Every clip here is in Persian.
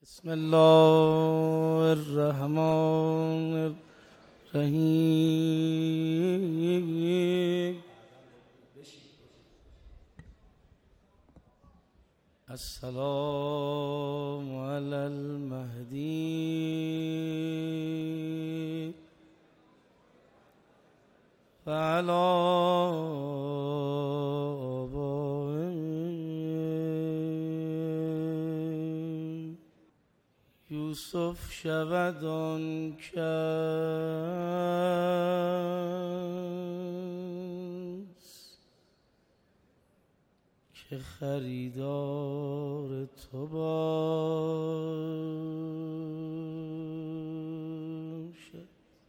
بسم الله الرحمن الرحیم. السلام علی المهدی و علی آبائهم. یوسف شود آن کس که خریدار تو باشد.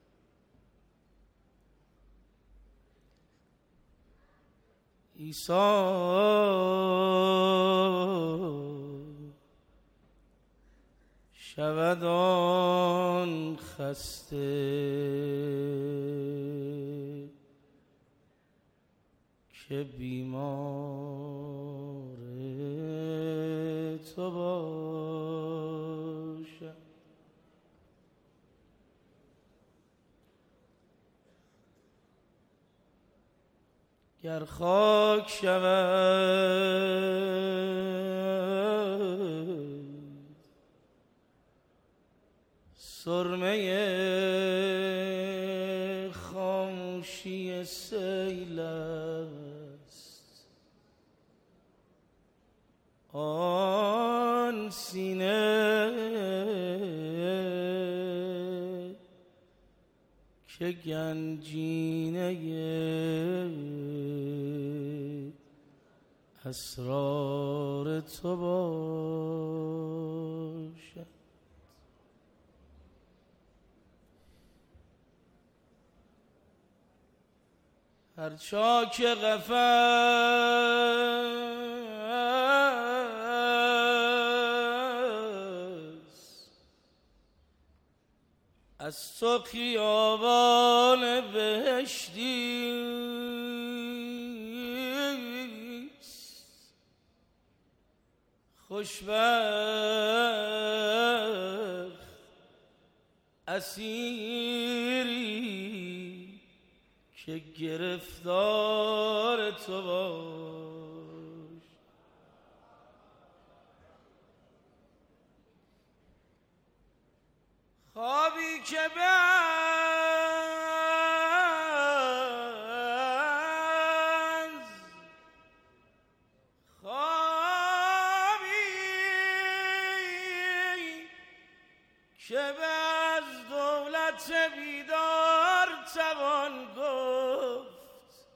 عیسی شود آن خسته که بیمار تو باشد. گر خاک شود سرمه خاموشی سیل است، آن سینه که گنجینه اسرار تو باشد. هر چاک قفس از تو خیابان بهشتیست. خوشبخت اسیری که گرفتار تو باش. خوابی که از دولت بیدار توان گفت،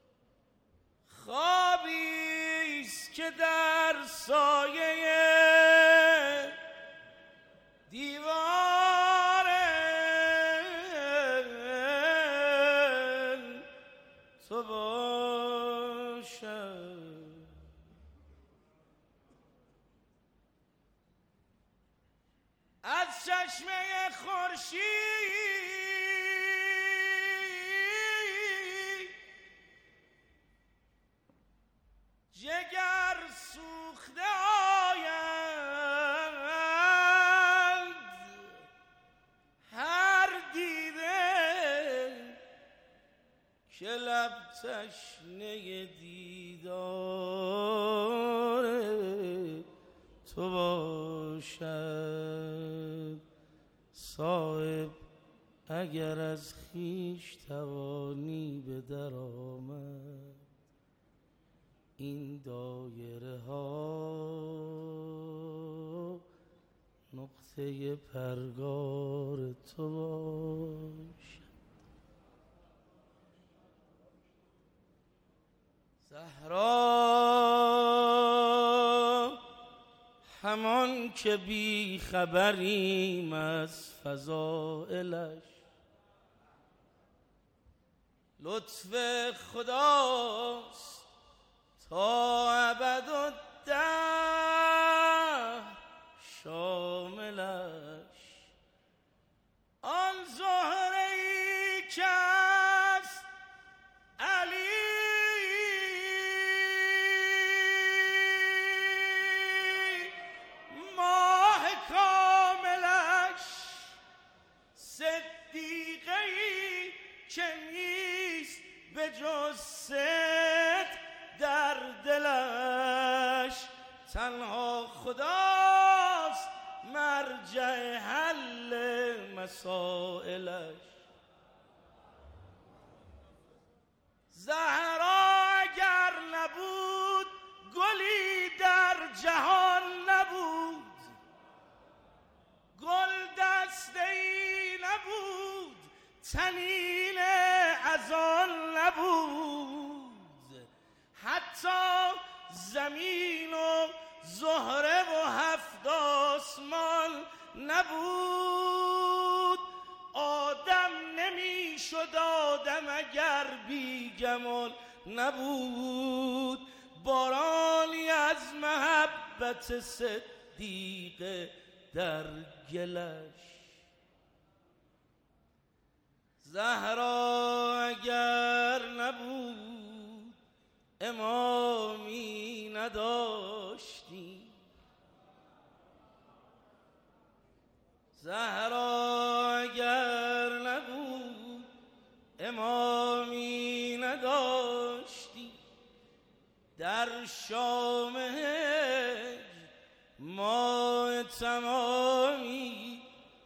خوابیست که در سایه دیوار تو باشد. از چشمه خورشید جگر سوخته آیند، هر دیده که لب تشنه دیدار تو باشد. صایب اگر از خویش توانی به در آمد، این دایره ها نقطه پرگار تو باشد. زهرا همان که بی خبریم از فضائلش، لطف خداست تا ابدالدهر شاملش. آن زهره‌ای که است علی ماه کار مسائلش. زهرا اگر نبود گلی در جهان نبود، گل دسته‌ای نبود، طنین از آن نبود، حتی زمین و زهره و هفت آسمان نبود. آدم نمی شد آدم اگر بی جمال نبود. بارانی از محبت صدیق در گلش. زهرا اگر نبود امامی نداشتیم. زهرا اگر نبود امامی نداشتیم. در شام هجر ما تمامی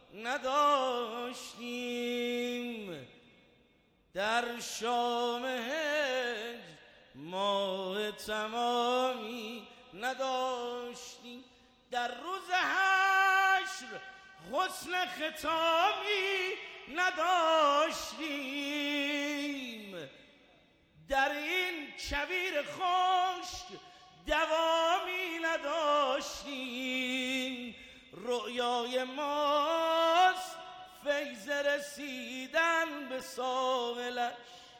نداشتیم. در شام هجر ما تمامی نداشتیم. در روز حشر حسن ختامی نداشتیم. در این کویر خشک دوامی نداشتیم. رؤیای ماست فیض رسیدن به ساحلش.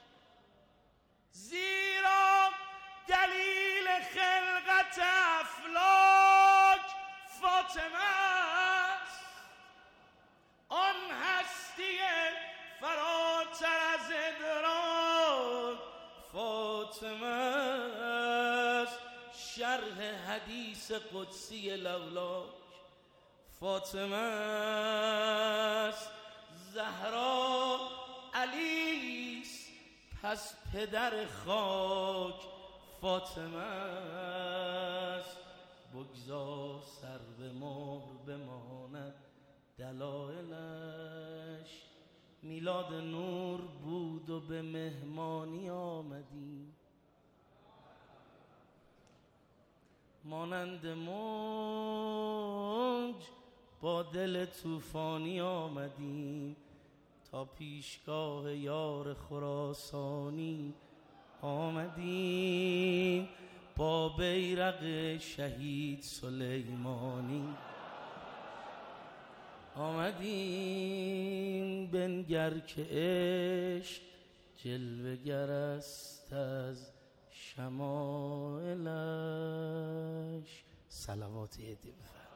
زیرا دلیل خلقت افلاک فاطمه است. آن هستی فراتر از ادراک فاطمه است. شرح حدیث قدسی لولاک فاطمه است. زهرا علی است پس پدر خاک فاطمه است. بگذار سر به مهر بماند دلایلش. میلاد نور بود و به مهمانی آمدیم. مانند موج با دل طوفانی آمدیم. تا پیشگاه یار خراسانی آمدیم. با بیرق شهید سلیمانی آمدیم. بنگر که عشق جلوه گر است از شمائلش. صلوات عیدی بفرمایید.